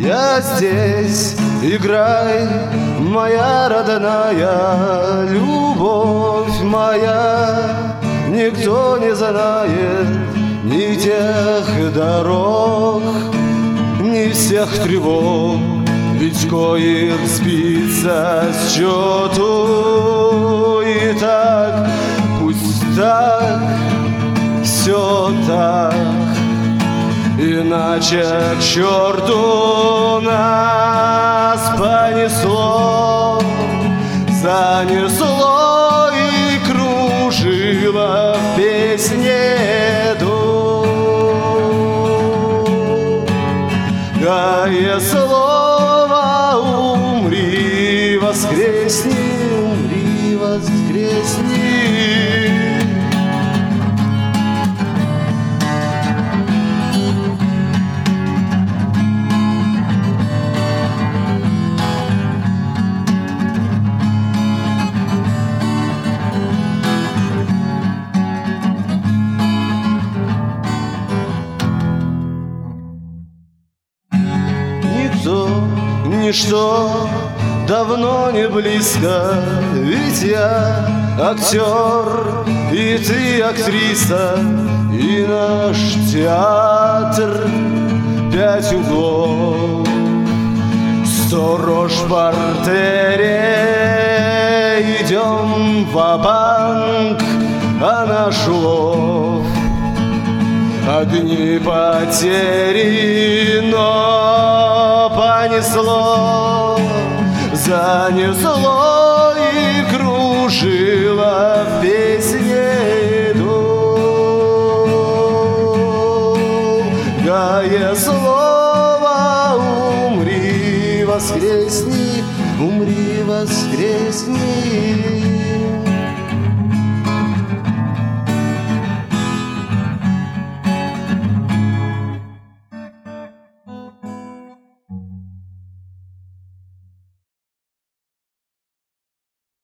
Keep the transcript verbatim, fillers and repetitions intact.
я здесь, играй, моя родная, любовь моя. Никто не знает ни тех дорог, ни всех тревог, ведь коих сбиться с счету. И так, пусть так, все так, иначе к черту нас понесло, занесло и кружило в песне дух. Гая слово умри, воскресни, умри, воскресни. Ничто давно не близко, ведь я актер, и ты актриса, и наш театр пять углов. Сто рож в портере, идем ва-банк, а наш улов одни потери, но понесло, занесло и кружило в песне дух. Гая слово умри, воскресни, умри, воскресни.